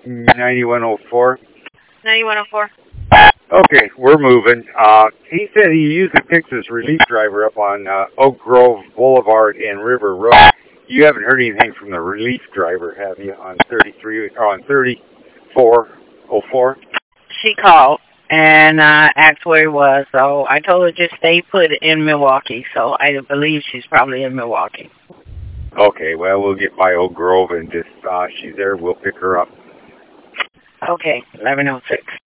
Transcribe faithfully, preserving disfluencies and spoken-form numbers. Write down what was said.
ninety-one oh four. ninety-one oh four. Okay, we're moving. Uh, he said he usually picks his relief driver up on uh, Oak Grove Boulevard and River Road. You haven't heard anything from the relief driver, have you, on thirty-three or on thirty-four oh four? She called and uh, asked where he was, so I told her just stay put in Milwaukee. So I believe she's probably in Milwaukee. Okay, well, we'll get by Oak Grove and just, uh, she's there, we'll pick her up. Okay, eleven oh six.